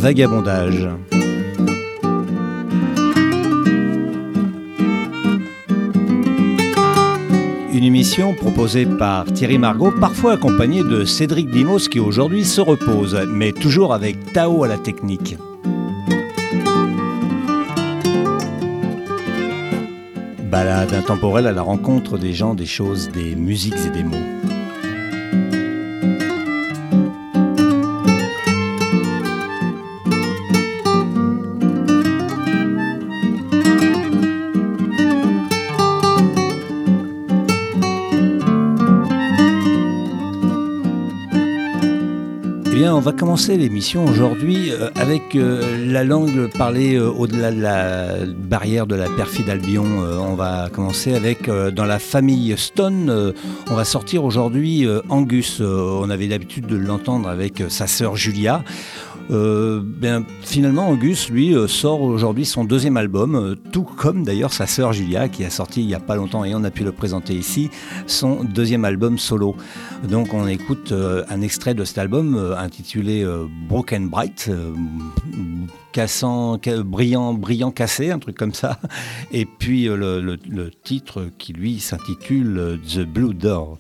Vagabondage. Une émission proposée par Thierry Margot, parfois accompagné de Cédric Dimos qui aujourd'hui se repose, mais toujours avec Tao à la technique. Balade intemporelle à la rencontre des gens, des choses, des musiques et des mots. On va commencer l'émission aujourd'hui avec la langue parlée au-delà de la barrière de la perfide Albion. On va commencer avec, dans la famille Stone, on va sortir aujourd'hui Angus. On avait l'habitude de l'entendre avec sa sœur Julia. Finalement, Angus, lui, sort aujourd'hui son deuxième album, tout comme d'ailleurs sa sœur Julia, qui a sorti il n'y a pas longtemps, et on a pu le présenter ici, son deuxième album solo. Donc on écoute un extrait de cet album intitulé Broken Bright, brillant cassé, un truc comme ça, et puis le titre qui lui s'intitule The Blue Door.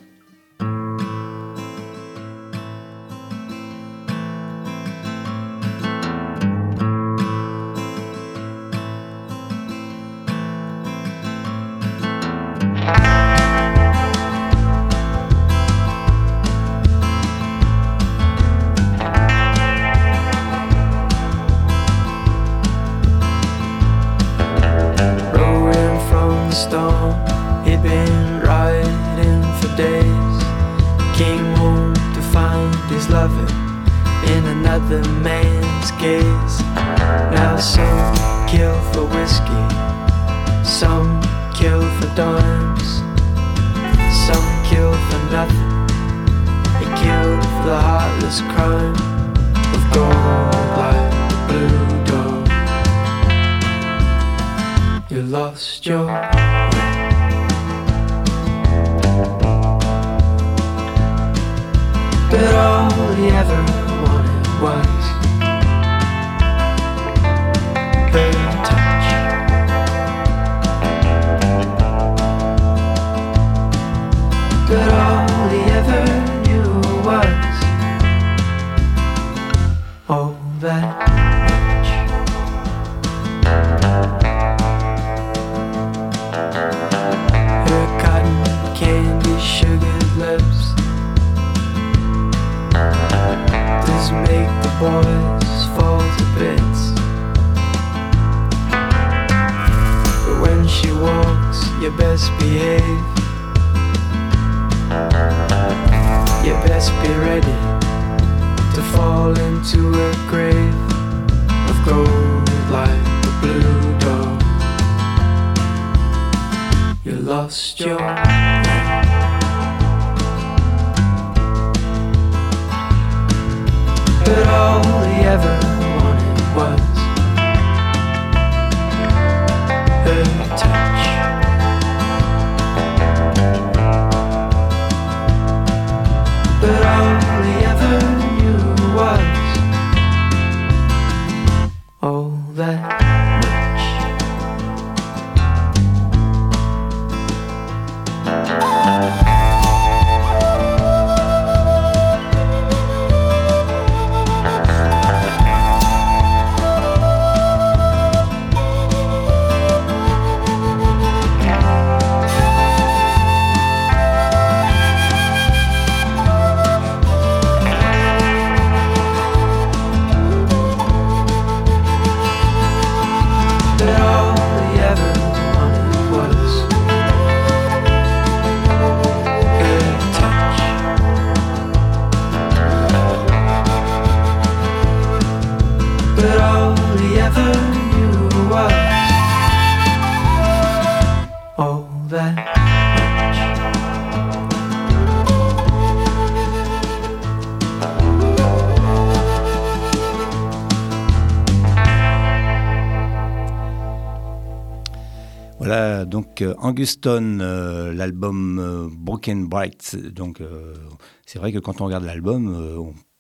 Voilà, donc Angus Stone, l'album Broken Bright. Donc c'est vrai que quand on regarde l'album, on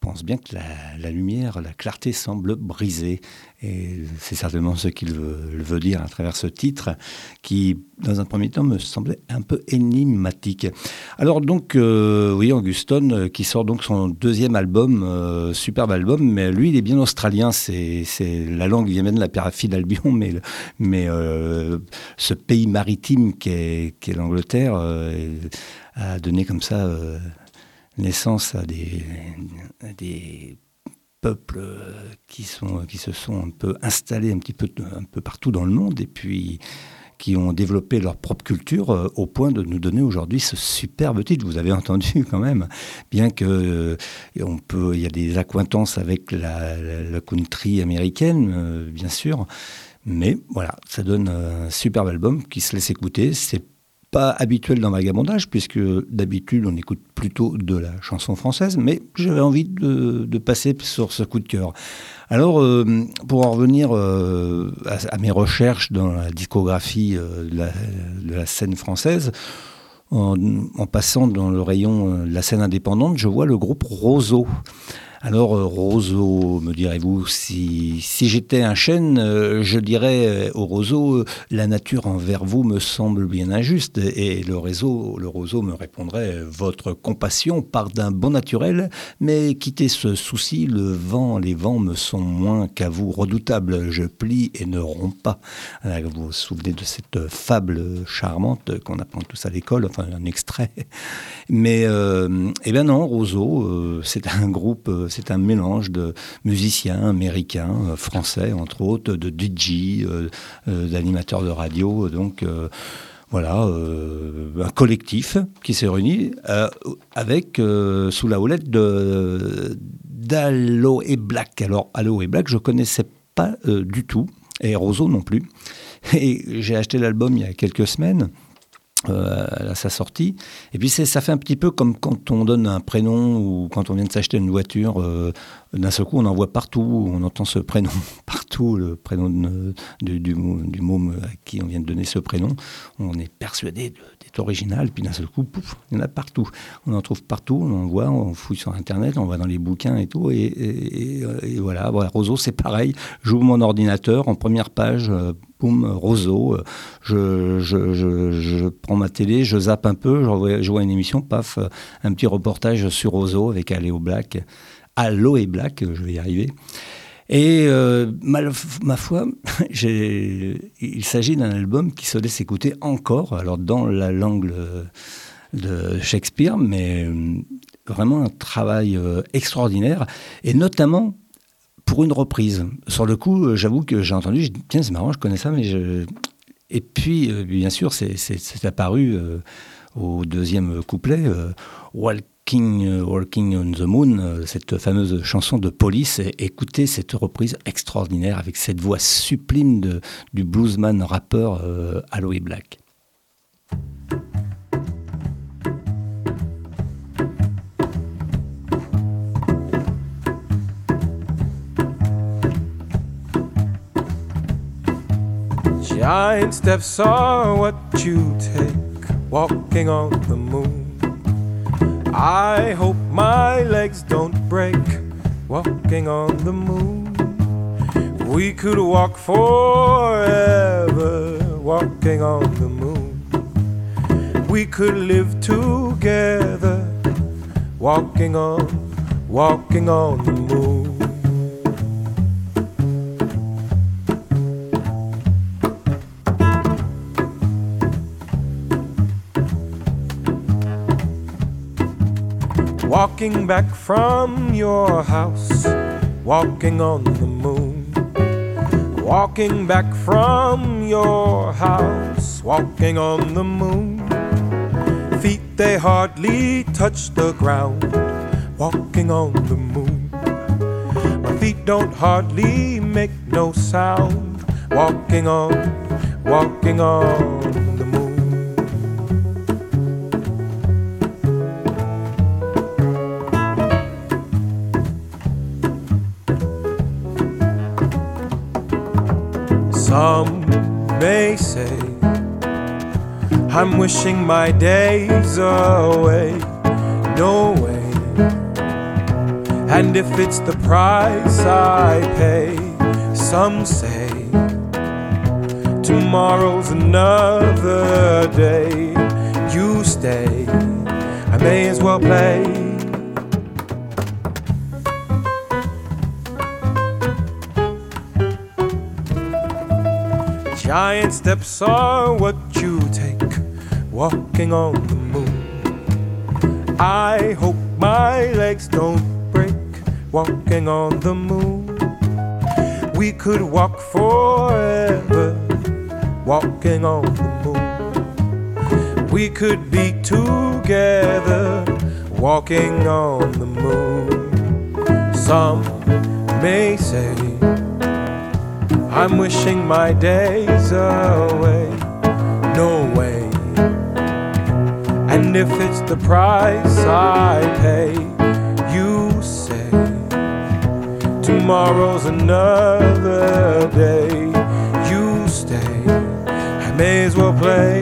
pense bien que la lumière, la clarté semble brisée. Et c'est certainement ce qu'il veut dire à travers ce titre, qui, dans un premier temps, me semblait un peu énigmatique. Alors donc, oui, Anguston, qui sort donc son deuxième album, superbe album, mais lui, il est bien australien. C'est la langue vient même de la perfide d'Albion, mais ce pays maritime qu'est l'Angleterre a donné comme ça naissance à des peuples qui se sont un peu installés un peu partout dans le monde et puis qui ont développé leur propre culture au point de nous donner aujourd'hui ce superbe titre. Vous avez entendu quand même, bien que il y a des accointances avec la country américaine, bien sûr, mais voilà, ça donne un superbe album qui se laisse écouter. C'est pas habituel dans Vagabondage, puisque d'habitude on écoute plutôt de la chanson française, mais j'avais envie de passer sur ce coup de cœur. Alors, pour en revenir à mes recherches dans la discographie de la scène française, en passant dans le rayon de la scène indépendante, je vois le groupe Roseau. Alors, Roseau, me direz-vous, si j'étais un chêne, je dirais au roseau, la nature envers vous me semble bien injuste. Et le roseau me répondrait, votre compassion part d'un bon naturel, mais quittez ce souci, les vents me sont moins qu'à vous redoutables. Je plie et ne romps pas. Vous vous souvenez de cette fable charmante qu'on apprend tous à l'école, enfin un extrait. Mais, eh bien non, Roseau, c'est un groupe... C'est un mélange de musiciens américains, français entre autres, de DJ, d'animateurs de radio. Donc voilà, un collectif qui s'est réuni avec, sous la houlette d'Aloe Black. Alors Aloe Black, je ne connaissais pas du tout, et Roseau non plus. Et j'ai acheté l'album il y a quelques semaines. À sa sortie. Et puis ça fait un petit peu comme quand on donne un prénom ou quand on vient de s'acheter une voiture, d'un seul coup on en voit partout, on entend ce prénom partout, le prénom du môme à qui on vient de donner ce prénom. On est persuadé d'être original, puis d'un seul coup, pouf, il y en a partout. On en trouve partout, on en voit, on fouille sur Internet, on va dans les bouquins et tout. Et voilà, Roseau c'est pareil. J'ouvre mon ordinateur, en première page, boum, Roseau, je prends ma télé, je zappe un peu, je vois une émission, paf, un petit reportage sur Roseau avec Aloe Black, je vais y arriver. Et ma foi, il s'agit d'un album qui se laisse écouter encore, alors dans la langue de Shakespeare, mais vraiment un travail extraordinaire, et notamment pour une reprise. Sur le coup, j'avoue que j'ai entendu, j'ai dit, tiens, c'est marrant, je connais ça, mais Et puis, bien sûr, c'est apparu au deuxième couplet, Walking on the Moon, cette fameuse chanson de Police. Écoutez cette reprise extraordinaire avec cette voix sublime du bluesman rappeur Aloe Black. Giant steps are what you take, walking on the moon. I hope my legs don't break, walking on the moon. We could walk forever, walking on the moon. We could live together, walking on the moon. Walking back from your house, walking on the moon. Walking back from your house, walking on the moon. Feet they hardly touch the ground, walking on the moon. My feet don't hardly make no sound, walking on the moon. Some may say I'm wishing my days away. No way, And if it's the price I pay, some say tomorrow's another day. You stay, I may as well play. Giant steps are what you take, walking on the moon. I hope my legs don't break, walking on the moon. We could walk forever, walking on the moon. We could be together, walking on the moon. Some may say I'm wishing my days away. No way. And if it's the price I pay, you say tomorrow's another day. You stay, I may as well play.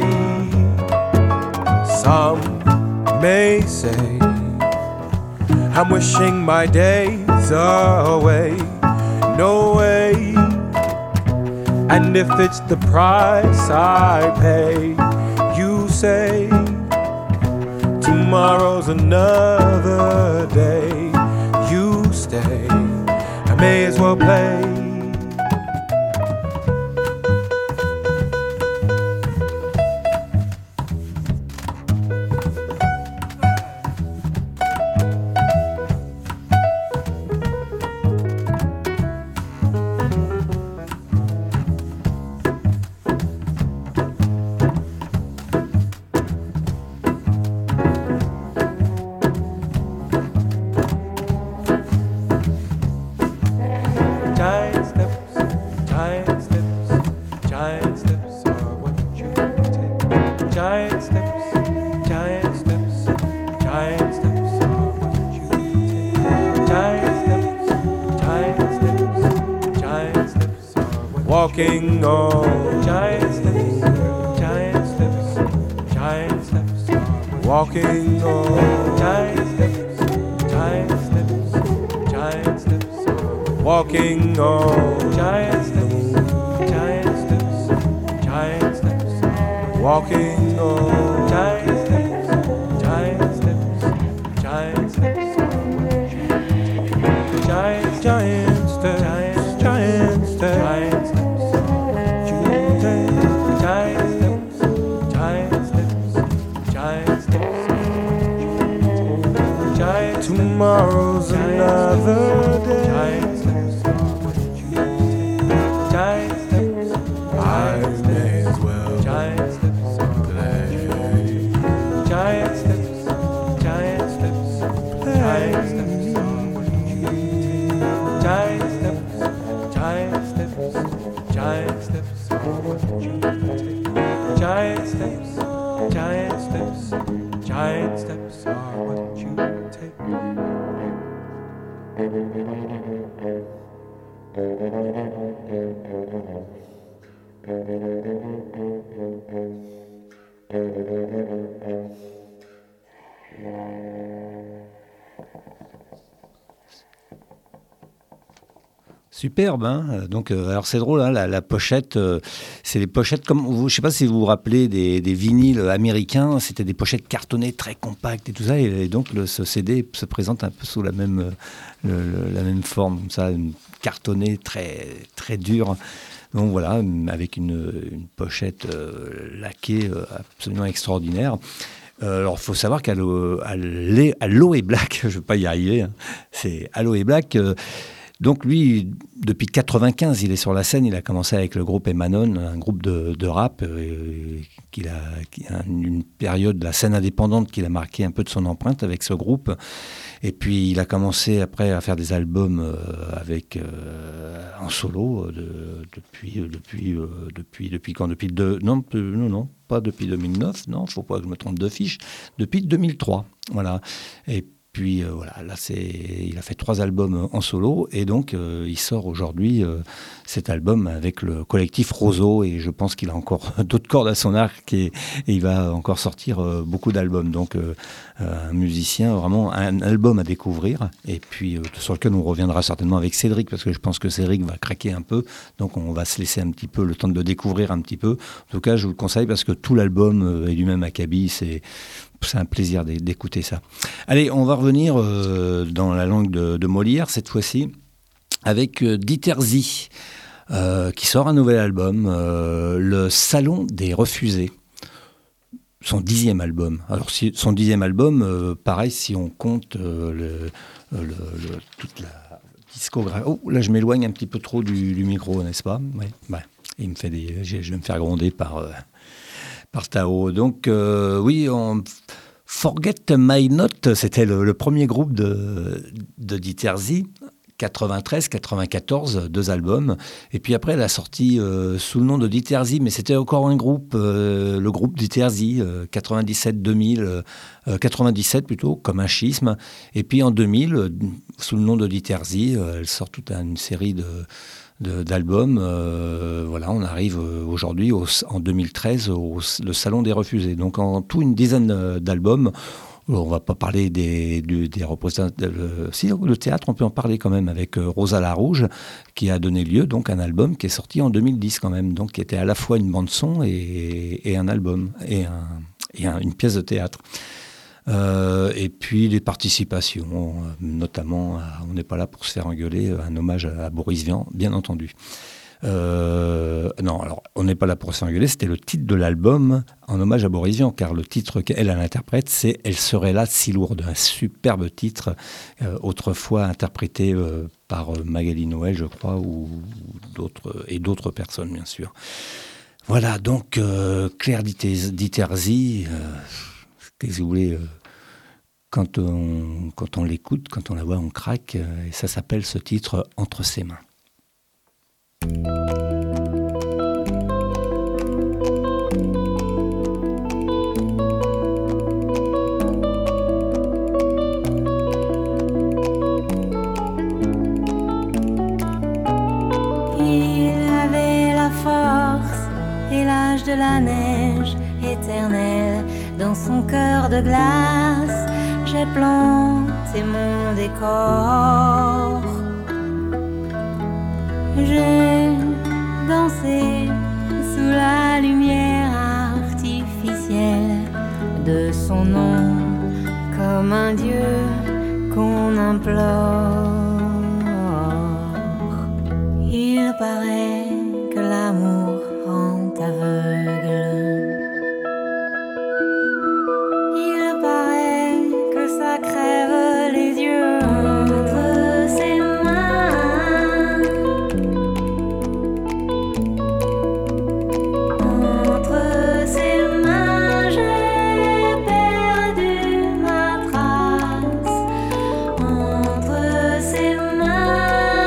Some may say I'm wishing my days away. No way. And if it's the price I pay, you say tomorrow's another day. You stay, I may as well play. Walking on giant steps, giant steps, giant steps. Walking on giant steps, giant steps, giant steps. Walking on giant steps, giant steps, giant steps. Walking on giant steps, giant steps, giant steps. Giant, giant steps, giant, giant steps, giant steps. Tomorrow's another day. Giant steps, giant steps. I may as well giant steps play. Giant steps, giant steps, giant steps. Giant steps, giant steps, giant steps. Giant steps, giant steps, giant steps are what you take. Superbe, hein. Donc, alors c'est drôle, hein, la pochette, c'est les pochettes comme vous, je sais pas si vous vous rappelez des vinyles américains, c'était des pochettes cartonnées très compactes et tout ça, et donc ce CD se présente un peu sous la même forme, comme ça, une cartonnée très très dure. Donc voilà, avec une pochette laquée absolument extraordinaire. Alors, il faut savoir qu'Aloe Blacc, je ne vais pas y arriver, hein, c'est Aloe Blacc. Donc lui, depuis 1995, il est sur la scène. Il a commencé avec le groupe Emanon, un groupe de rap qui a une période de la scène indépendante qu'il a marqué un peu de son empreinte avec ce groupe. Et puis il a commencé après à faire des albums en solo depuis quand? Non, pas depuis 2009. Non, faut pas que je me trompe de fiche. Depuis 2003, voilà. Et puis voilà, là il a fait 3 albums en solo et donc il sort aujourd'hui cet album avec le collectif Roseau et je pense qu'il a encore d'autres cordes à son arc et il va encore sortir beaucoup d'albums. Donc un musicien, vraiment un album à découvrir et puis sur lequel on reviendra certainement avec Cédric parce que je pense que Cédric va craquer un peu. Donc on va se laisser un petit peu le temps de le découvrir un petit peu. En tout cas, je vous le conseille parce que tout l'album est du même acabit. C'est un plaisir d'écouter ça. Allez, on va revenir dans la langue de Molière cette fois-ci avec Dieter Zie qui sort un nouvel album, Le Salon des Refusés. Son 10e album. Alors son 10e album, pareil si on compte toute la discographie. Oh, là je m'éloigne un petit peu trop du micro, n'est-ce pas? Ouais. Il me fait je vais me faire gronder par Tao. Donc oui, Forget My Note, c'était le premier groupe de Dieter Zie. 93, 94, 2 albums. Et puis après, elle a sorti sous le nom de Dieter Zie, mais c'était encore un groupe, le groupe Dieter Zie, 97-2000, 97 plutôt, comme un schisme. Et puis en 2000, sous le nom de Dieter Zie, elle sort toute une série d'albums. Voilà, on arrive aujourd'hui, en 2013, le Salon des Refusés. Donc en tout, une dizaine d'albums. On ne va pas parler des représentants. Si, le théâtre, on peut en parler quand même avec Rosa la Rouge, qui a donné lieu donc à un album qui est sorti en 2010 quand même, donc qui était à la fois une bande-son et un album, et une pièce de théâtre. Et puis des participations, notamment, On n'est pas là pour se faire engueuler, un hommage à Boris Vian, bien entendu. Non, alors On n'est pas là pour s'engueuler, c'était le titre de l'album en hommage à Boris Vian, car le titre qu'elle interprète, c'est Elle serait là si lourde, un superbe titre, autrefois interprété par Magali Noël, je crois, ou d'autres personnes, bien sûr. Voilà, donc Claire Dieter Zie, qu'est-ce que vous voulez, quand on l'écoute, quand on la voit, on craque, et ça s'appelle ce titre Entre ses mains. De la neige éternelle dans son cœur de glace, j'ai planté mon décor. J'ai dansé sous la lumière artificielle de son nom comme un dieu qu'on implore. Il paraît que l'amour aveugle. Il paraît que ça crève les yeux entre ses mains. Entre ses mains, j'ai perdu ma trace. Entre ses mains.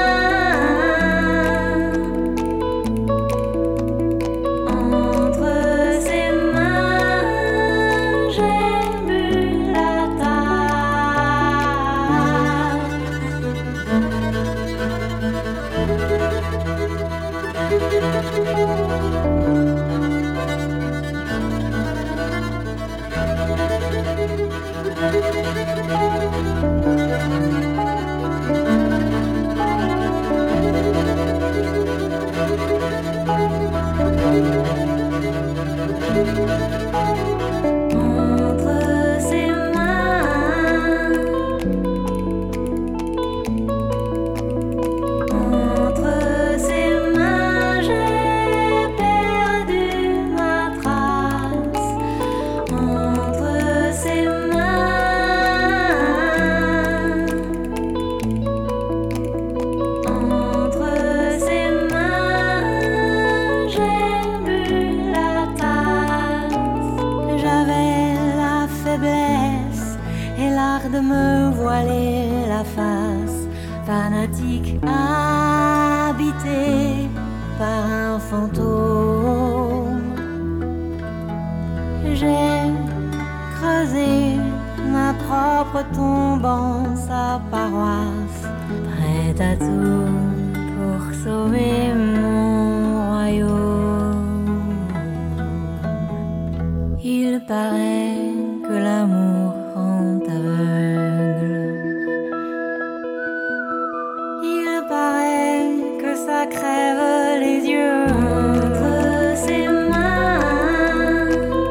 De me voiler la face, fanatique, habité par un fantôme. J'ai creusé ma ma propre tombe en sa paroisse, prête à tout pour sauver mon royaume. Il paraît que l'amour rend aveugle. Il paraît que ça crève les yeux entre ses mains.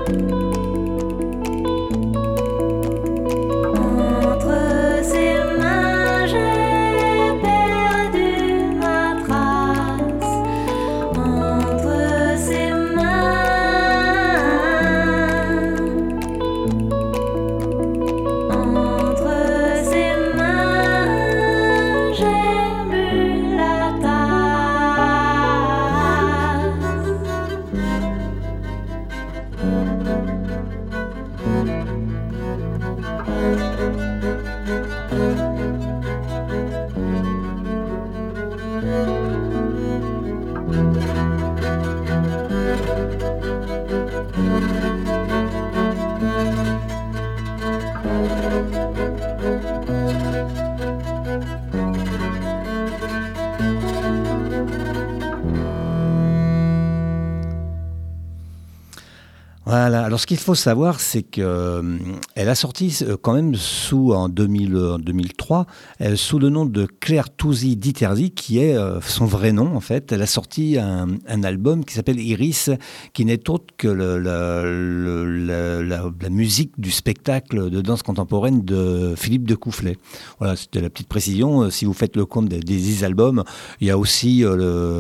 Entre ses mains, j'ai perdu ma trace. Entre ses mains, entre ses mains, j'ai bu la tasse. Voilà, alors ce qu'il faut savoir, c'est qu'elle a sorti quand même en 2003, sous le nom de Claire Tousy Diterzi, qui est son vrai nom en fait. Elle a sorti un album qui s'appelle Iris, qui n'est autre que la musique du spectacle de danse contemporaine de Philippe de Coufflet. Voilà, c'était la petite précision. Si vous faites le compte des 10 albums, il y a aussi en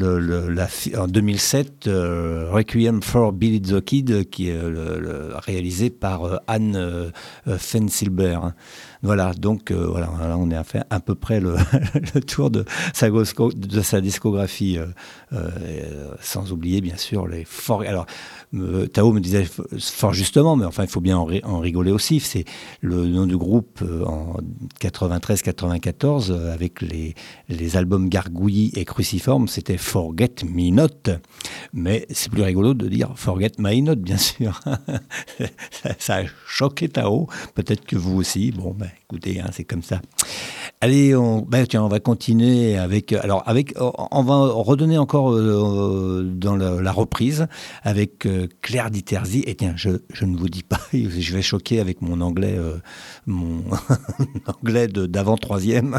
2007 Requiem for Billy the Kid, qui est réalisé par Anne Fensilber. Voilà, donc voilà, on a fait à peu près le tour de sa discographie, sans oublier bien sûr les forts. Alors, Tao me disait fort justement, mais enfin il faut bien en rigoler aussi. C'est le nom du groupe en 93-94 avec les albums Gargouillis et Cruciforme, c'était Forget Me Not. Mais c'est plus rigolo de dire Forget My Not, bien sûr. ça a choqué Tao, peut-être que vous aussi. Bon, ben écoutez, c'est comme ça. Allez, on va continuer avec. On va redonner encore dans la reprise avec Claire Diterzi. Et tiens, je ne vous dis pas, je vais choquer avec mon anglais, mon anglais d'avant troisième.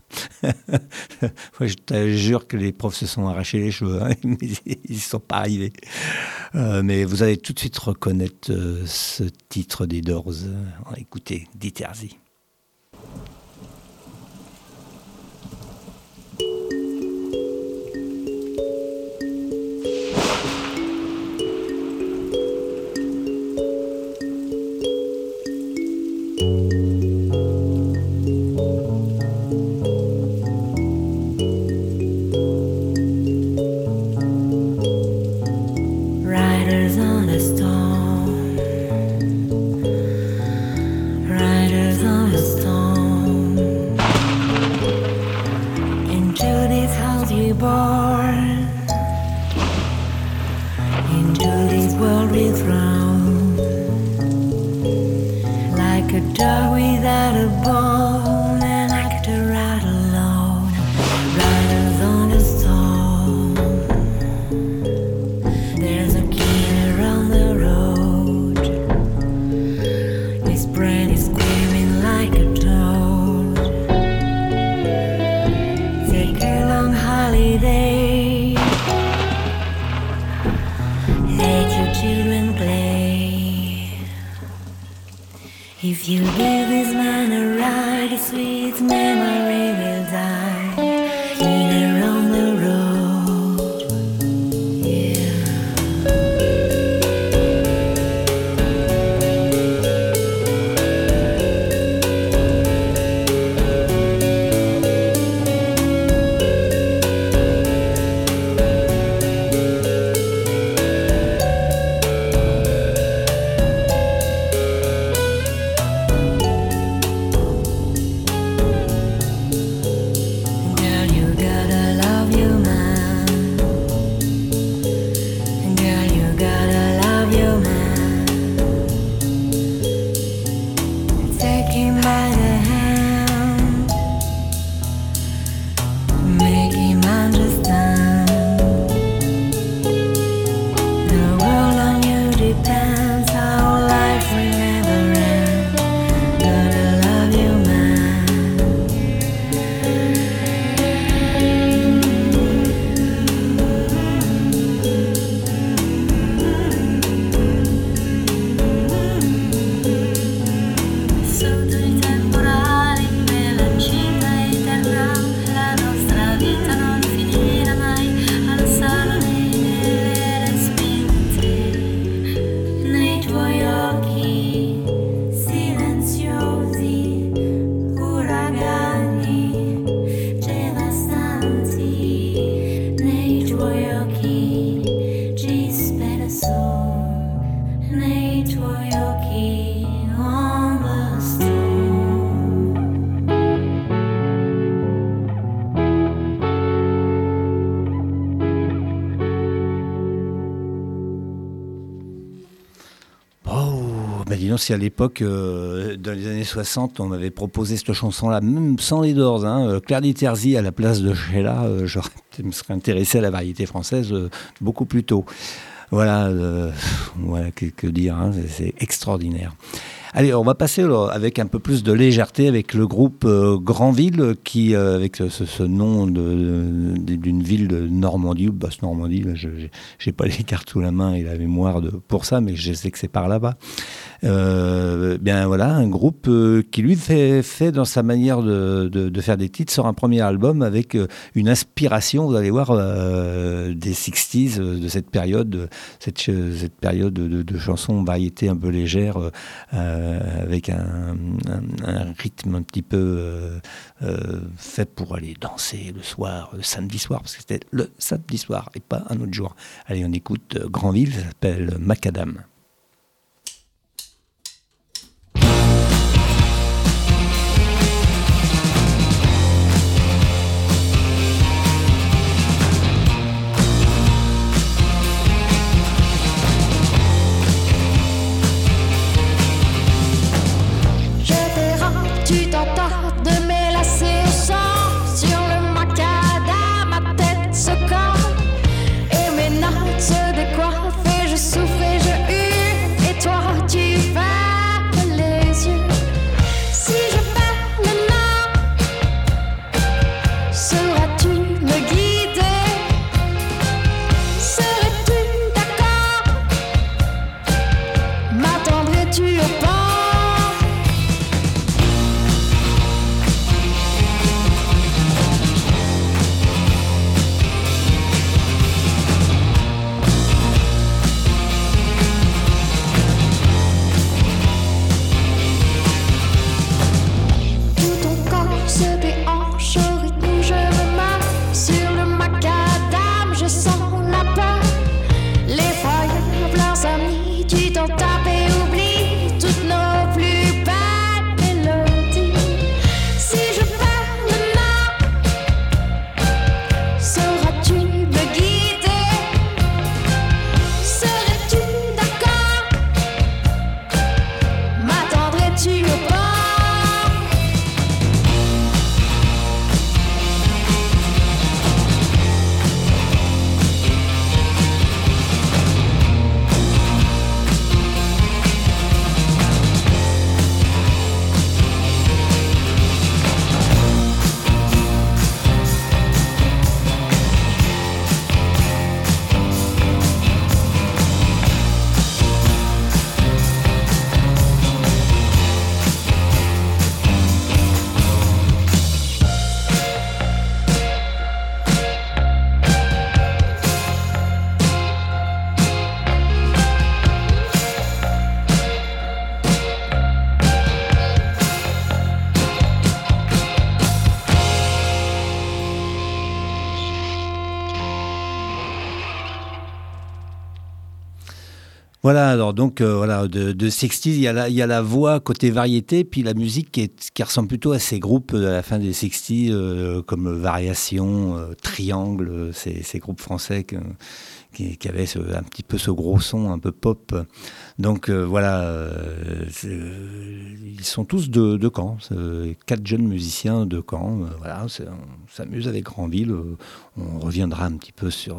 Je te jure que les profs se sont arrachés les cheveux, mais ils ne sont pas arrivés. Mais vous allez tout de suite reconnaître ce titre des Doors. Écoutez, Diterzi. Riders on a storm, riders on a storm. Into this house we born, into this world we thrown. Like a dog without a bone, an actor out alone. Riders on a storm. There's a killer on the road. His brain is screaming like a toad. Take a long holiday. Let your children play. If you give this man a ride, his sweet memory will die. Killer on the road. Yeah. Bah dis donc, si à l'époque, dans les années 60, on m'avait proposé cette chanson-là, même sans les Doors, Claire Terzi à la place de Sheila, je me serais intéressé à la variété française beaucoup plus tôt. Voilà, que dire, c'est extraordinaire. Allez, on va passer avec un peu plus de légèreté avec le groupe Granville, qui, avec ce nom d'une ville de Normandie, ou Basse-Normandie, je n'ai pas les cartes sous la main et la mémoire pour ça, mais je sais que c'est par là-bas. Bien voilà, un groupe qui lui fait dans sa manière de faire des titres, sort un premier album avec une inspiration, vous allez voir, des 60s, de cette période, cette période de chansons variété un peu légère, avec un rythme un petit peu fait pour aller danser le soir, le samedi soir, parce que c'était le samedi soir et pas un autre jour. Allez, on écoute Granville, ça s'appelle Macadam. Tu t'entends de mes lacets au sang sur le macadam, ma tête se campe et mes notes se décoiffent et je souffre et je hurle et toi tu fermes les yeux. Si je perds le nord, sauras-tu me guider? Serais-tu d'accord? M'attendrais-tu au port? Voilà, alors donc voilà, de 60s, il y a la voix côté variété, puis la musique qui ressemble plutôt à ces groupes de la fin des 60s, comme Variation, Triangle, ces groupes français qui avaient un petit peu ce gros son un peu pop. Donc voilà, ils sont tous de Caen, 4 jeunes musiciens de Caen. Voilà, on s'amuse avec Granville, on reviendra un petit peu sur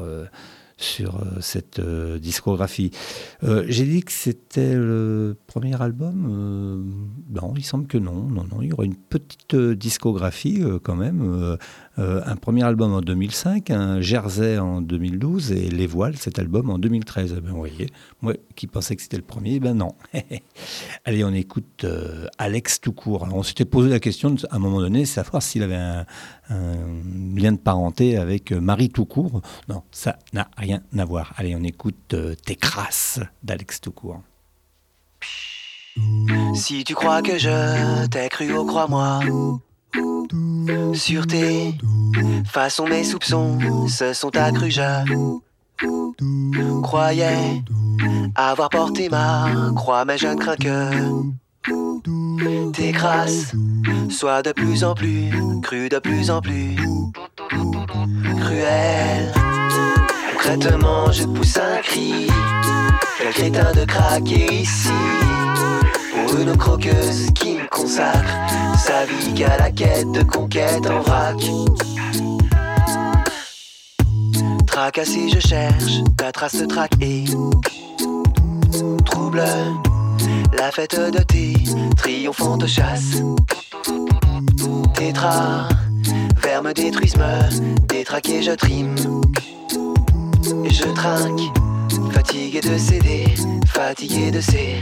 cette discographie. J'ai dit que c'était le premier album. Non, il semble que non. Il y aura une petite discographie quand même. Un premier album en 2005, un Jersey en 2012 et Les Voiles, cet album en 2013. Ben, vous voyez, moi qui pensais que c'était le premier, ben non. Allez, on écoute Alex tout court. Alors, on s'était posé la question à un moment donné, savoir s'il avait un lien de parenté avec Marie tout court. Non, ça n'a rien à voir. Allez, on écoute T'es crasse d'Alex tout court. Si tu crois que je t'ai cru, oh crois-moi. Sur tes façons, mes soupçons se sont accrus. Je croyais avoir porté ma croix, mais je ne crains que tes grâces soient de plus en plus crues, de plus en plus cruelles. Concrètement, je pousse un cri. Quel crétin de craquer ici. une croqueuse qui me consacre sa vie qu'à la quête de conquête en vrac. Tracassé, je cherche ta trace de trac et trouble la fête de tes triomphantes chasses. Tes vers me détruisent, me détraquer, je trime et je trinque. Fatigué de céder, fatigué de ces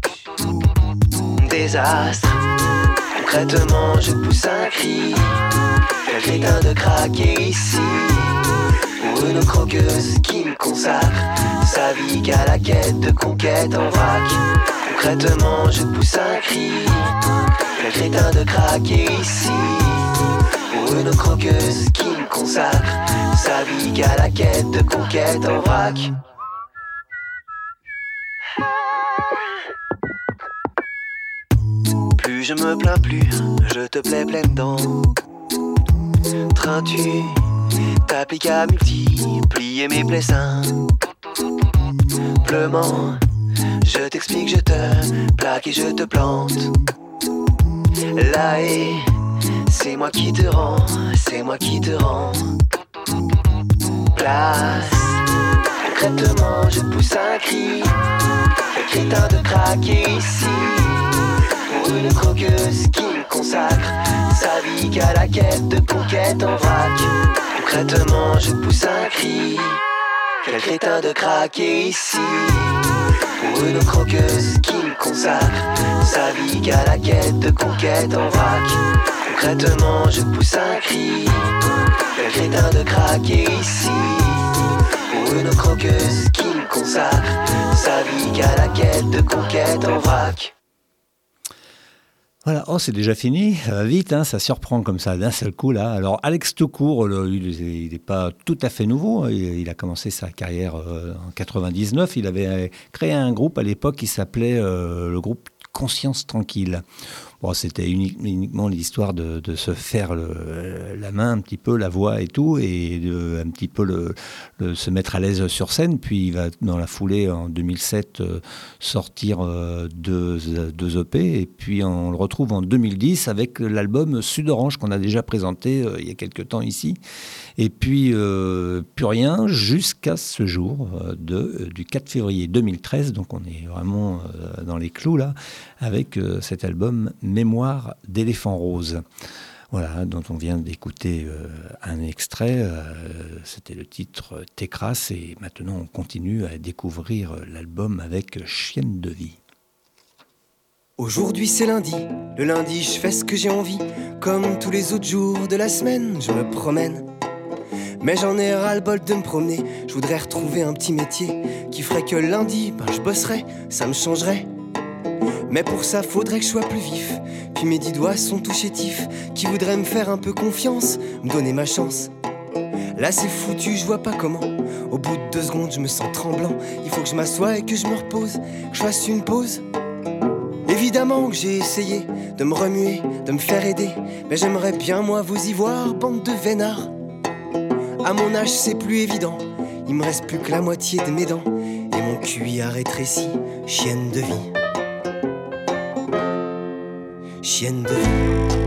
désastres. Concrètement, je pousse un cri. Quel crétin de craquer ici pour une croqueuse qui me consacre sa vie qu'à la quête de conquête en vrac. Concrètement, je pousse un cri. Quel crétin de craquer ici pour une croqueuse qui me consacre sa vie qu'à la quête de conquête en vrac. Plus je me plains, plus je te plais pleine dents. Trains-tu t'appliques à multiplier mes plaies simplement. Je t'explique, je te plaque et je te plante. Là et c'est moi qui te rends, c'est moi qui te rends place. Concrètement, je pousse un cri. Quel crétin de craquer ici pour une croqueuse qui me consacre sa vie qu'à la quête de conquête en vrac. Concrètement, je pousse un cri. Quel crétin de craquer ici pour une croqueuse qui me consacre sa vie qu'à la quête de conquête en vrac. Concrètement, je pousse un cri. Quel crétin de craquer ici pour une croqueuse qui me consacre sa vie qu'à la quête de conquête en vrac. Voilà, oh c'est déjà fini, vite, hein, ça surprend comme ça d'un seul coup là. Alors Alex Toucourt, il n'est pas tout à fait nouveau, il a commencé sa carrière en 99, il avait créé un groupe à l'époque qui s'appelait le groupe Conscience Tranquille. Bon, c'était uniquement l'histoire de se faire la main un petit peu, la voix et tout, et de un petit peu se mettre à l'aise sur scène. Puis il va dans la foulée en 2007 sortir deux EP, et puis on le retrouve en 2010 avec l'album Sud Orange qu'on a déjà présenté il y a quelques temps ici. Et puis plus rien jusqu'à ce jour du 4 février 2013, donc on est vraiment dans les clous là, avec cet album Mémoire d'éléphant rose. Voilà, dont on vient d'écouter un extrait, c'était le titre T'écrasse, et maintenant on continue à découvrir l'album avec Chienne de vie. Aujourd'hui c'est lundi, le lundi je fais ce que j'ai envie, comme tous les autres jours de la semaine, je me promène. Mais j'en ai ras-le-bol de me promener, je voudrais retrouver un petit métier qui ferait que lundi, je bosserais, ça me changerait. Mais pour ça faudrait que je sois plus vif, puis mes 10 doigts sont tout chétifs, qui voudraient me faire un peu confiance, me donner ma chance. Là c'est foutu, je vois pas comment, au bout de 2 secondes je me sens tremblant. Il faut que je m'assoie et que je me repose, que je fasse une pause. Évidemment que j'ai essayé de me remuer, de me faire aider, mais j'aimerais bien moi vous y voir, bande de vénards. À mon âge c'est plus évident, il me reste plus que la moitié de mes dents, et mon QI a rétréci, chienne de vie. Chienne de vie.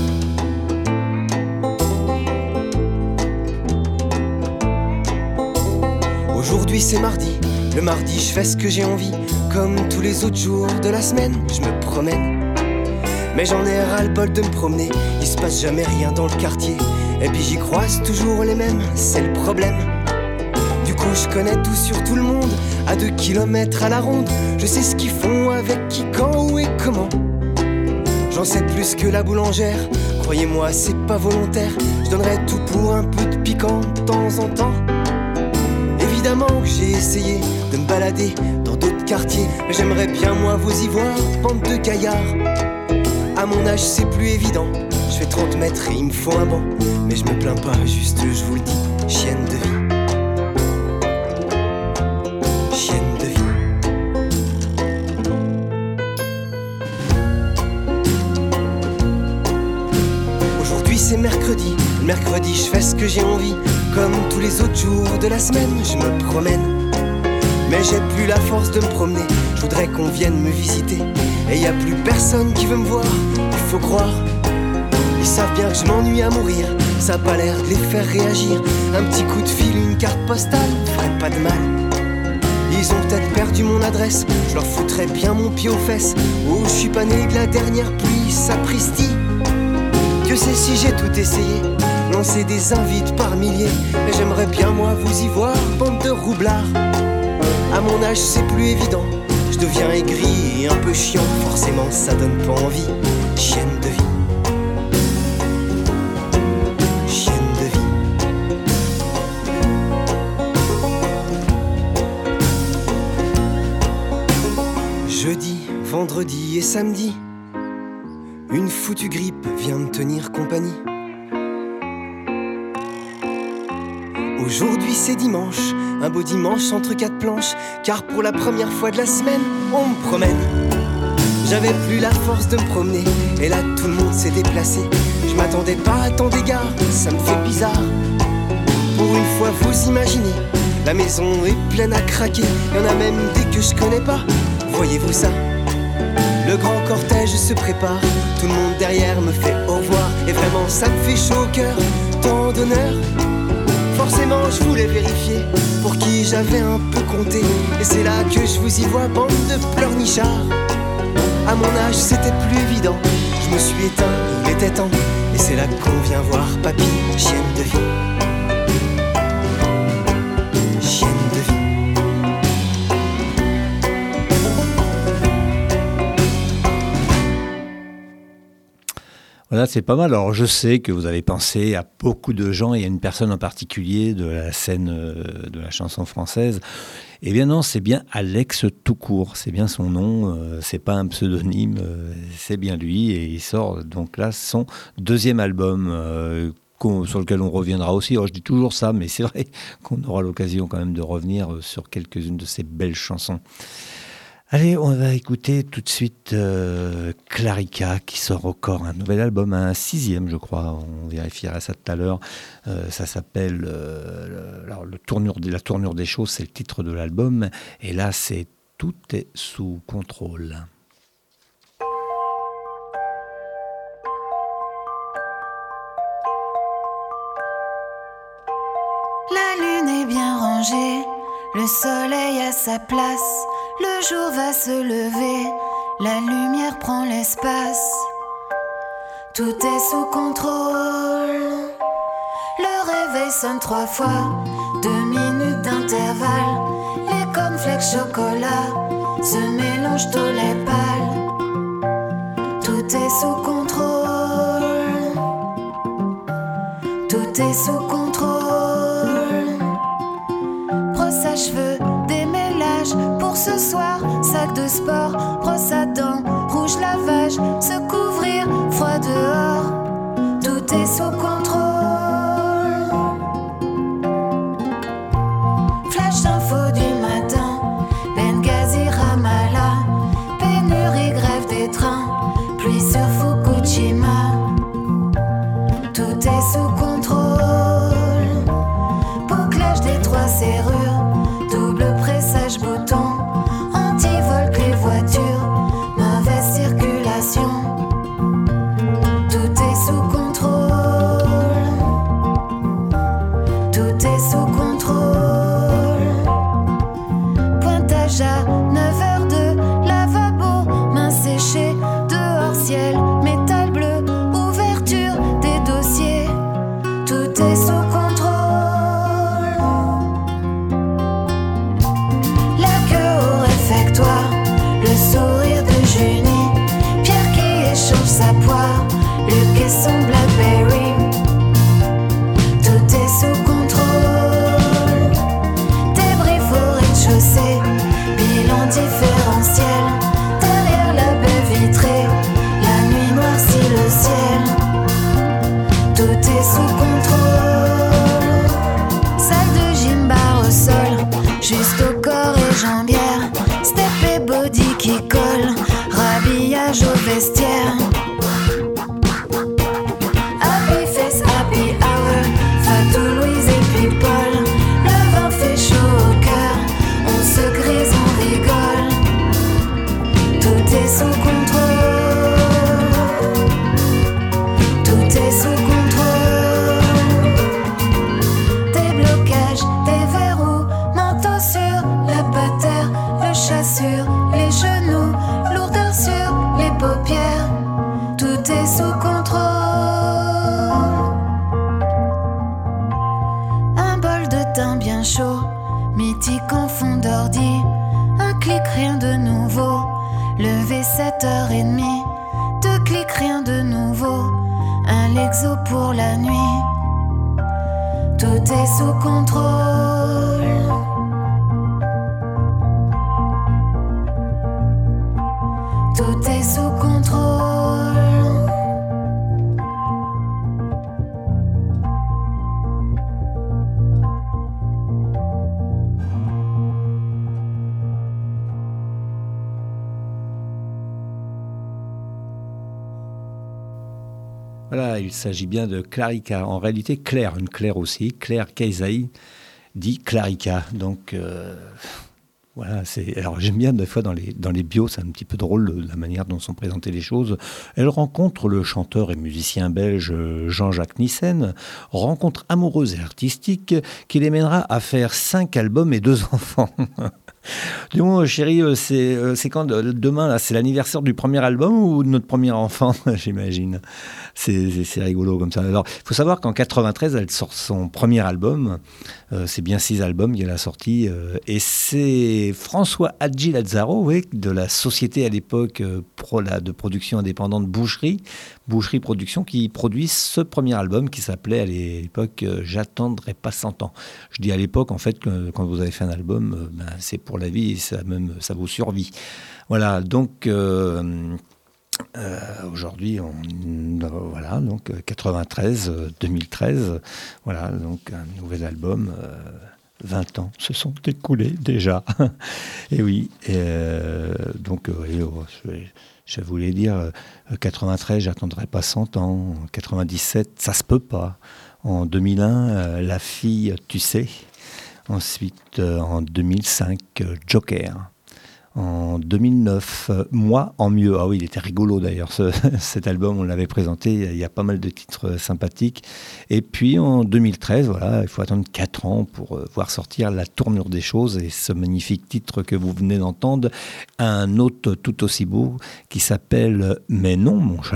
Aujourd'hui c'est mardi, le mardi je fais ce que j'ai envie, comme tous les autres jours de la semaine, je me promène. Mais j'en ai ras-le-bol de me promener, il se passe jamais rien dans le quartier, et puis j'y croise toujours les mêmes, c'est le problème. Du coup je connais tout sur tout le monde, à 2 kilomètres à la ronde, je sais ce qu'ils font, avec qui, quand, où et comment. J'en sais plus que la boulangère, croyez-moi c'est pas volontaire, je donnerais tout pour un peu de piquant de temps en temps. Évidemment que j'ai essayé de me balader dans d'autres quartiers, mais j'aimerais bien moi vous y voir, bande de gaillards. À mon âge c'est plus évident, je fais 30 mètres et il me faut un banc, mais je me plains pas, juste je vous le dis, chienne de vie. Chienne de vie. Aujourd'hui c'est mercredi, le mercredi je fais ce que j'ai envie, comme tous les autres jours de la semaine, je me promène. Mais j'ai plus la force de me promener, je voudrais qu'on vienne me visiter. Et y a plus personne qui veut me voir, il faut croire. Ils savent bien que je m'ennuie à mourir, ça a pas l'air de les faire réagir. Un petit coup de fil, une carte postale, ferait pas de mal. Ils ont peut-être perdu mon adresse, je leur foutrais bien mon pied aux fesses. Oh, je suis pas né de la dernière pluie, sapristi. Dieu sait si j'ai tout essayé, lancer des invites par milliers. Mais j'aimerais bien moi vous y voir, bande de roublards. À mon âge c'est plus évident, je deviens aigri et un peu chiant. Forcément ça donne pas envie, chienne de vie. Jeudi, vendredi et samedi, une foutue grippe vient me tenir compagnie. Aujourd'hui c'est dimanche, un beau dimanche entre quatre planches. Car pour la première fois de la semaine, on me promène. J'avais plus la force de me promener, et là tout le monde s'est déplacé. Je m'attendais pas à tant d'égards, ça me fait bizarre. Pour une fois vous imaginez, la maison est pleine à craquer. Y'en a même des que je connais pas, voyez-vous ça? Le grand cortège se prépare, tout le monde derrière me fait au revoir. Et vraiment ça me fait chaud au cœur, tant d'honneur. Forcément je voulais vérifier pour qui j'avais un peu compté. Et c'est là que je vous y vois, bande de pleurnichards. À mon âge c'était plus évident, je me suis éteint, il était temps. Et c'est là qu'on vient voir papy, chienne de vie. Chienne de vie. Voilà, c'est pas mal. Alors, je sais que vous avez pensé à beaucoup de gens et à une personne en particulier de la scène de la chanson française. Eh bien non, c'est bien Alex tout court. C'est bien son nom. C'est pas un pseudonyme. C'est bien lui. Et il sort donc là son deuxième album sur lequel on reviendra aussi. Alors, je dis toujours ça, mais c'est vrai qu'on aura l'occasion quand même de revenir sur quelques-unes de ces belles chansons. Allez, on va écouter tout de suite Clarica qui sort encore un nouvel album, un 6e je crois, on vérifiera ça tout à l'heure. Ça s'appelle la tournure des choses, c'est le titre de l'album. Et là, c'est Tout est sous contrôle. La lune est bien rangée, le soleil à sa place. Le jour va se lever, la lumière prend l'espace. Tout est sous contrôle. Le réveil sonne 3 fois, 2 minutes d'intervalle. Les cornflakes chocolat se mélangent au lait pâle. Tout est sous contrôle. Tout est sous contrôle. Brosse à cheveux, démêlage pour ce soir, sac de sport, brosse à dents, rouge lavage, se couvrir, froid dehors, tout est sous contrôle. Flash d'info du matin, Benghazi, Ramallah, pénurie, grève des trains, pluie sur Fukushima, tout est sous contrôle. Bouclage des 3 serrures, double pressage bouton, anti-vol les voitures, mauvaise circulation. Tout est sous contrôle. Tout est sous contrôle. Pointage à 9h02, lavabo, main séchée, dehors ciel, métal bleu, ouverture des dossiers. Tout est sous contrôle. est sous contrôle. Un bol de thym bien chaud, mythique en fond d'ordi. Un clic, rien de nouveau. Lever 7h30. Deux clics, rien de nouveau. Un Lexo pour la nuit. Tout est sous contrôle. Tout est sous contrôle. Voilà, il s'agit bien de Clarica. En réalité, Claire, une Claire aussi, Claire Keisaï, dit Clarica. Donc, voilà, alors j'aime bien des fois dans les bios, c'est un petit peu drôle la manière dont sont présentées les choses. Elle rencontre le chanteur et musicien belge Jean-Jacques Nissen, rencontre amoureuse et artistique qui les mènera à faire 5 albums et 2 enfants. Dis-moi, chérie, c'est quand demain là, c'est l'anniversaire du premier album ou de notre premier enfant, j'imagine. C'est rigolo comme ça. Alors, il faut savoir qu'en 93, elle sort son premier album. C'est bien 6 albums qu'elle a sortis. Et c'est François Hadji Lazzaro, oui, de la société à l'époque de production indépendante Boucherie Production, qui produit ce premier album qui s'appelait à l'époque J'attendrai pas 100 ans. Je dis à l'époque, en fait, que quand vous avez fait un album, c'est pour la vie et ça vous survit. Voilà, donc aujourd'hui, voilà, donc 93, 2013, voilà, donc un nouvel album. 20 ans se sont écoulés déjà. Et oui, donc je voulais dire 93, j'attendrai pas 100 ans. 97, ça se peut pas. En 2001, La fille, tu sais. Ensuite, en 2005, Joker. En 2009, Moi en mieux. Ah oui, il était rigolo d'ailleurs, cet album, on l'avait présenté, il y a pas mal de titres sympathiques. Et puis en 2013, voilà, il faut attendre 4 ans pour voir sortir La tournure des choses et ce magnifique titre que vous venez d'entendre, un autre tout aussi beau qui s'appelle « Mais non, mon chat ».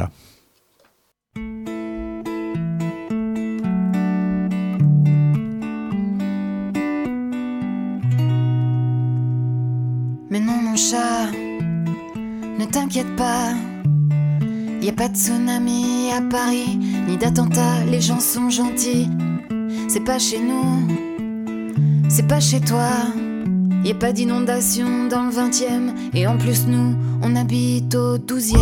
Mais non mon chat, ne t'inquiète pas. Y a pas de tsunami à Paris, ni d'attentat, les gens sont gentils. C'est pas chez nous, c'est pas chez toi. Y a pas d'inondation dans le 20e. Et en plus nous, on habite au 12e.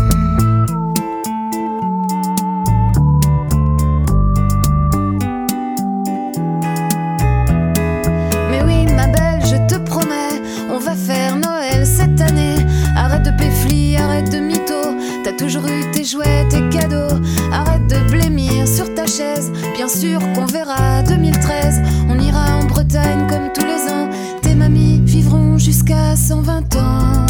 Faire Noël cette année. Arrête de péfli, arrête de mytho. T'as toujours eu tes jouets, tes cadeaux. Arrête de blêmir sur ta chaise. Bien sûr qu'on verra 2013. On ira en Bretagne comme tous les ans. Tes mamies vivront jusqu'à 120 ans.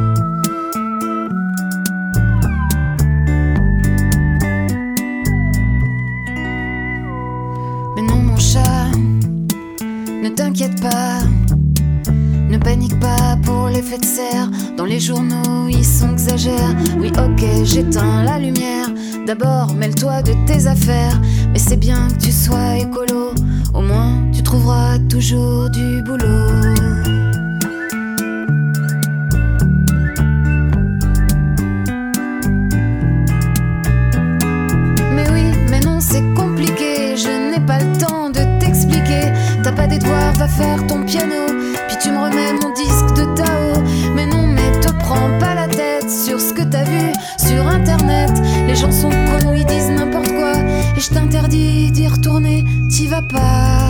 Mais non mon chat, ne t'inquiète pas. Ne panique pas pour l'effet de serre. Dans les journaux, ils s'exagèrent. Oui, ok, j'éteins la lumière. D'abord, mêle-toi de tes affaires. Mais c'est bien que tu sois écolo. Au moins, tu trouveras toujours du boulot. Mais oui, mais non, c'est compliqué. Je n'ai pas le temps de t'expliquer. T'as pas des devoirs, va faire ton piano. Puis tu me remets mon disque de Tao. Mais non, mais te prends pas la tête sur ce que t'as vu sur internet. Les gens sont cons, ils disent n'importe quoi. Et je t'interdis d'y retourner, t'y vas pas.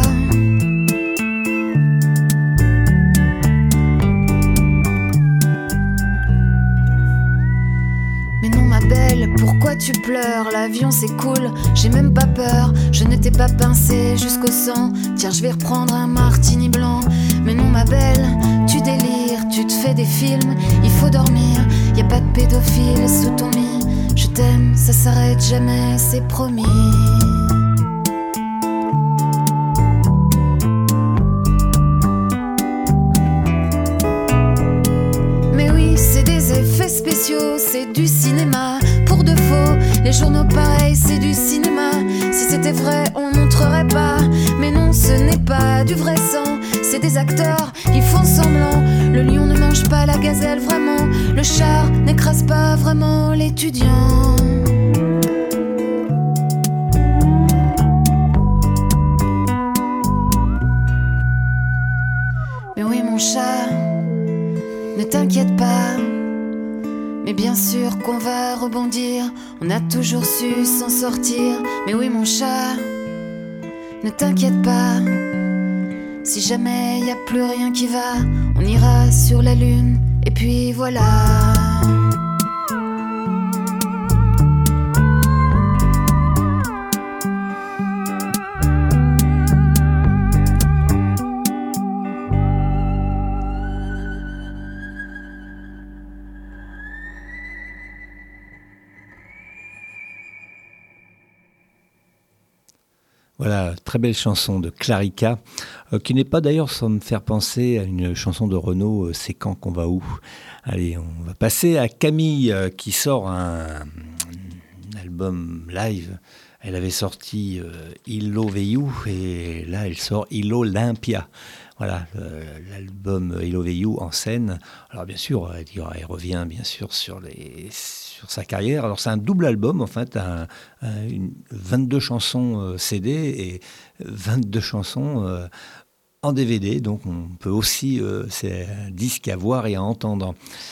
Mais non ma belle, pourquoi tu pleures? L'avion c'est cool, j'ai même pas peur. Je ne t'ai pas pincé jusqu'au sang. Tiens, je vais reprendre un martini blanc. Mais non ma belle, tu délires, tu te fais des films. Il faut dormir, y a pas de pédophile sous ton lit. Je t'aime, ça s'arrête jamais, c'est promis. Mais oui, c'est des effets spéciaux, c'est du cinéma pour de faux. Les journaux pareils, c'est du cinéma. Si c'était vrai, on montrerait pas. Mais non, ce n'est pas du vrai sang. C'est des acteurs, ils font semblant. Le lion ne mange pas la gazelle vraiment. Le char n'écrase pas vraiment l'étudiant. Mais oui mon chat, ne t'inquiète pas. Mais bien sûr qu'on va rebondir. On a toujours su s'en sortir. Mais oui mon chat, ne t'inquiète pas. Si jamais y a plus rien qui va, on ira sur la lune. Et puis voilà. Voilà, très belle chanson de Clarica, qui n'est pas d'ailleurs sans me faire penser à une chanson de Renaud, C'est quand qu'on va où. Allez, on va passer à Camille, qui sort un album live. Elle avait sorti Illo Veiu, et là elle sort Illo Limpia. Voilà, l'album Illo Veiu en scène. Alors bien sûr, elle revient bien sûr sur sa carrière. Alors c'est un double album en fait, 22 chansons CD et 22 chansons en DVD. Donc on peut aussi, c'est un disque à voir et à entendre.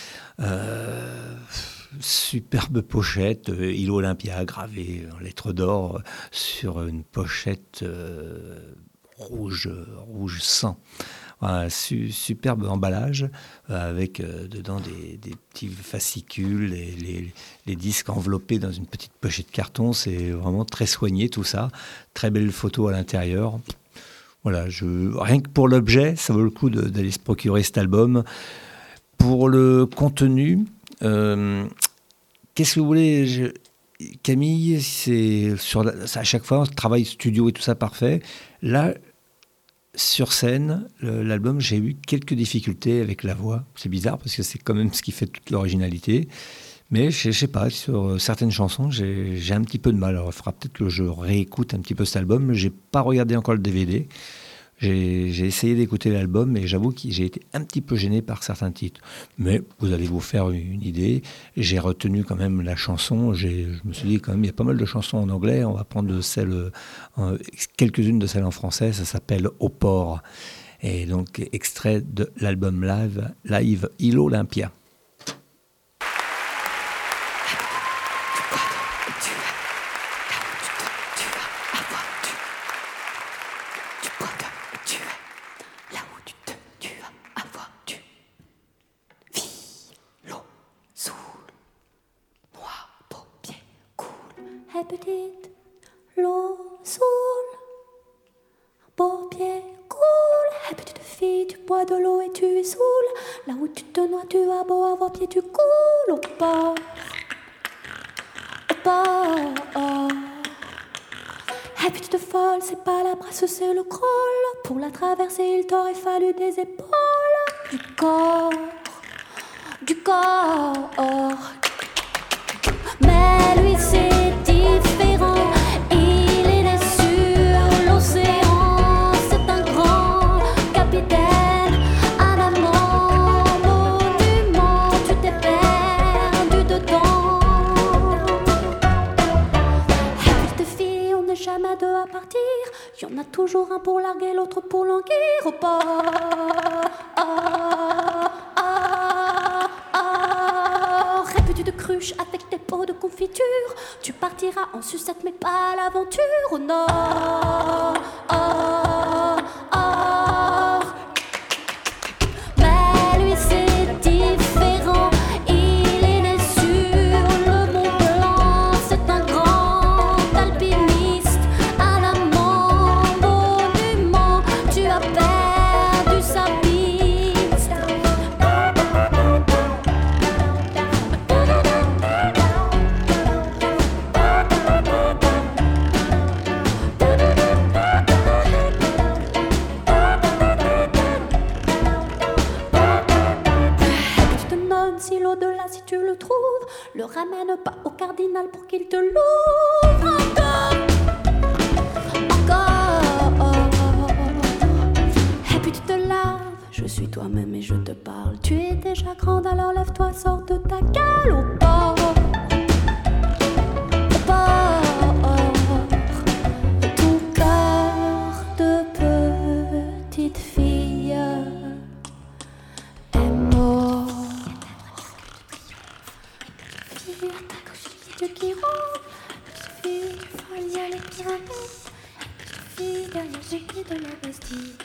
Superbe pochette, Illo Olympia gravée en lettres d'or sur une pochette rouge sang. Voilà, superbe emballage avec dedans des petits fascicules, les disques enveloppés dans une petite pochette carton. C'est vraiment très soigné tout ça. Très belle photo à l'intérieur. Voilà, rien que pour l'objet, ça vaut le coup d'aller se procurer cet album. Pour le contenu, qu'est-ce que vous voulez Camille, c'est à chaque fois, travail studio et tout ça parfait. Là, sur scène, l'album, j'ai eu quelques difficultés avec la voix. C'est bizarre parce que c'est quand même ce qui fait toute l'originalité. Mais je sais pas, sur certaines chansons, j'ai un petit peu de mal. Alors il faudra peut-être que je réécoute un petit peu cet album. J'ai pas regardé encore le DVD. J'ai essayé d'écouter l'album et j'avoue que j'ai été un petit peu gêné par certains titres. Mais vous allez vous faire une idée. J'ai retenu quand même la chanson. Je me suis dit quand même, il y a pas mal de chansons en anglais. On va prendre quelques-unes de celles en français. Ça s'appelle Au port. Et donc, extrait de l'album live Illo Olympia. Petite, l'eau saoule, paupières coulent. Hey, petite fille, tu bois de l'eau et tu es saoule. Là où tu te noies, tu as beau avoir pied, tu coules au port. Au port. Hey, petite folle, c'est pas la brasse, c'est le crawl. Pour la traverser, il t'aurait fallu des épaules. Du corps. Mais lui, c'est différent. Il est né sur l'océan. C'est un grand capitaine, un amant monument. Tu t'es perdu dedans. Et petite fille, on n'est jamais deux à partir. Y en a toujours un pour larguer, l'autre pour languir au port. Rêves-tu de cruche avec tes pots de confiture? Tu partiras en sucette mais pas à l'aventure au nord. Mais lui c'est différent. Il est né sur le Mont Blanc. C'est un grand alpiniste, un amant monument. Tu as perdu sa piste. va au cardinal pour qu'il te l'ouvre encore. Et puis tu te laves, je suis toi-même et je te parle. Tu es déjà grande, alors lève-toi, sors de ta cale au port. Ton cœur de petite fille est mort. Dieu qui rentre, suffit du folie à les pyramides, suffit derrière Jésus de la Bastille.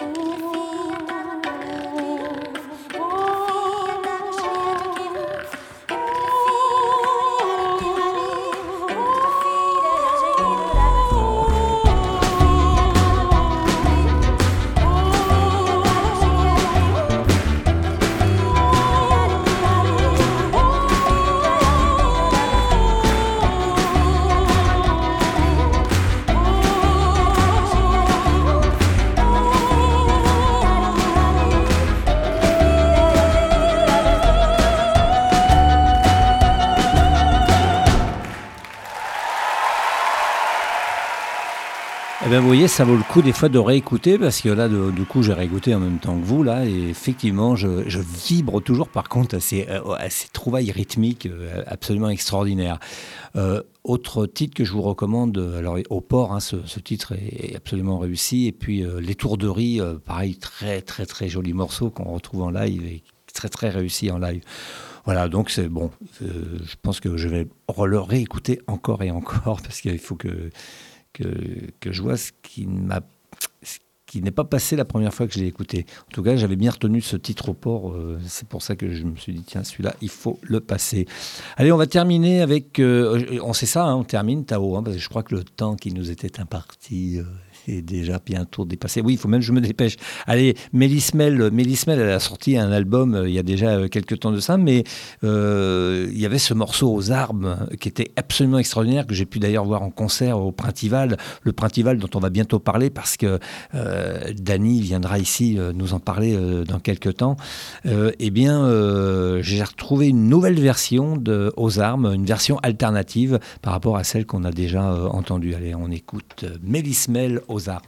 Eh bien, vous voyez, ça vaut le coup des fois de réécouter, parce que là, du coup, j'ai réécouté en même temps que vous, là, et effectivement, je vibre toujours, par contre, à ces trouvailles rythmiques absolument extraordinaires. Autre titre que je vous recommande, alors Au port, hein, ce titre est absolument réussi, et puis L'étourderie, pareil, très, très, très joli morceau qu'on retrouve en live, et très, très réussi en live. Voilà, donc c'est bon, je pense que je vais le réécouter encore et encore, parce qu'il faut que je vois ce qui n'est pas passé la première fois que je l'ai écouté. En tout cas, j'avais bien retenu ce titre Au port. C'est pour ça que je me suis dit, tiens, celui-là, il faut le passer. Allez, on va terminer avec... on sait ça, hein, on termine, Tao, hein, parce que je crois que le temps qui nous était imparti est déjà bientôt dépassé. Oui, il faut même que je me dépêche. Allez, Mélismel, elle a sorti un album il y a déjà quelques temps de ça, mais il y avait ce morceau Aux Arbres qui était absolument extraordinaire, que j'ai pu d'ailleurs voir en concert au Printival, le Printival dont on va bientôt parler, parce que Dany viendra ici nous en parler dans quelques temps. Eh bien, j'ai retrouvé une nouvelle version de Aux Arbres, une version alternative par rapport à celle qu'on a déjà entendue. Allez, on écoute Mélismel Aux Arbres.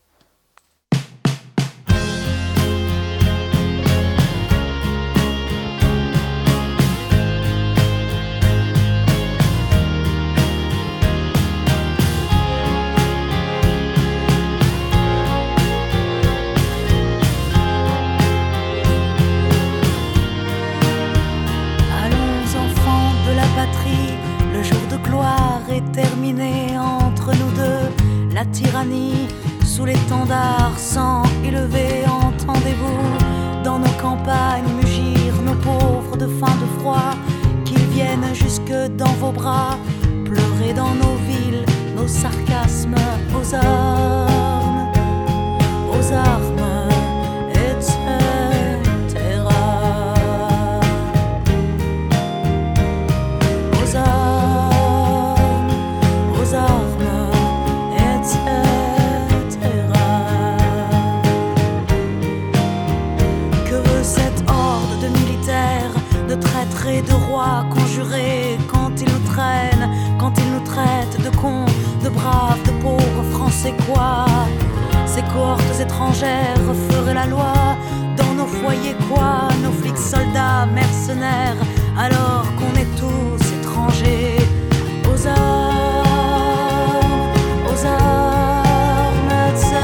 Terminé entre nous deux, la tyrannie sous l'étendard sans élevé, entendez-vous dans nos campagnes mugir nos pauvres de faim, de froid, qu'ils viennent jusque dans vos bras, pleurer dans nos villes, nos sarcasmes aux armes, etc. De traîtres et de rois conjurés quand ils nous traînent, quand ils nous traitent de cons, de braves, de pauvres Français quoi. Ces cohortes étrangères feraient la loi dans nos foyers quoi, nos flics, soldats, mercenaires, alors qu'on est tous étrangers. Aux armes, etc.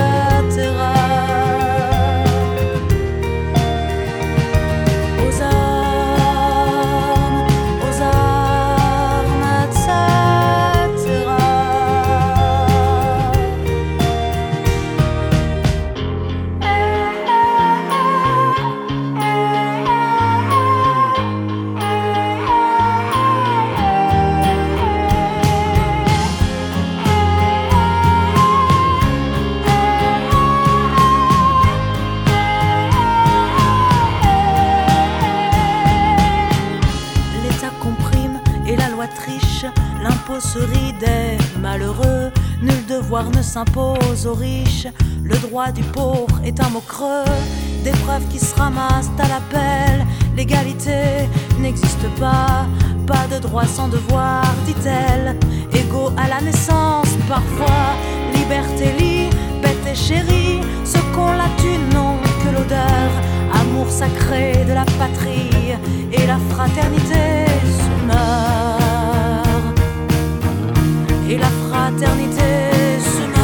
Se rit des malheureux, nul devoir ne s'impose aux riches, le droit du pauvre est un mot creux, des preuves qui se ramassent à l'appel, l'égalité n'existe pas, Pas de droit sans devoir, dit-elle, égaux à la naissance parfois. Liberté, bête et chérie, ce qu'on l'a tu n'ont que l'odeur. Amour sacré de la patrie et la fraternité se meurt. Et la fraternité se meurt.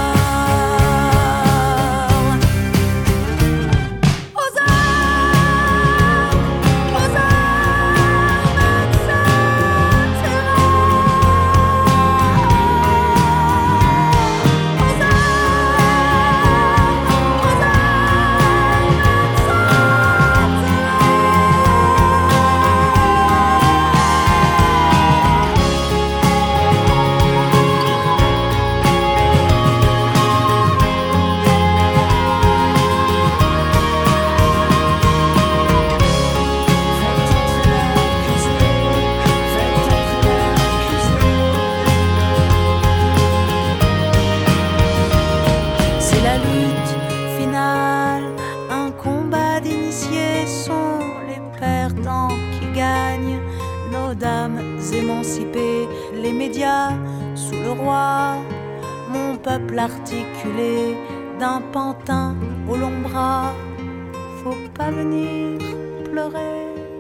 Émancipés, les médias sous le roi, mon peuple articulé d'un pantin au long bras, faut pas venir pleurer.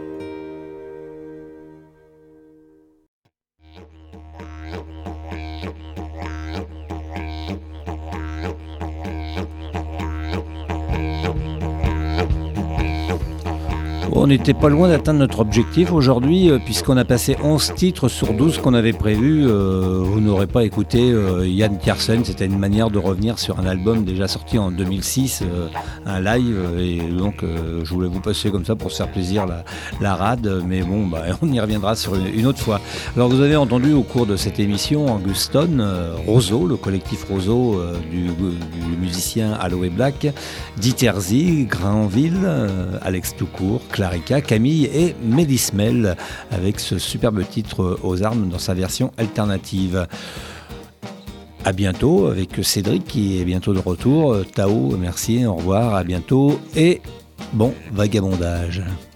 On n'était pas loin d'atteindre notre objectif aujourd'hui, puisqu'on a passé 11 titres sur 12 qu'on avait prévus. Vous n'aurez pas écouté Yann Tiersen, c'était une manière de revenir sur un album déjà sorti en 2006, un live, et donc je voulais vous passer comme ça pour se faire plaisir la rade, mais bon, on y reviendra sur une autre fois. Alors vous avez entendu au cours de cette émission Angus Stone, Roseau, le collectif Roseau du musicien Aloe Black, Diterzi, Grainville, Alex Toucourt, Clarica, Camille et Mélismel avec ce superbe titre aux armes dans sa version alternative. À bientôt avec Cédric qui est bientôt de retour. Tao, merci, au revoir, à bientôt et bon vagabondage.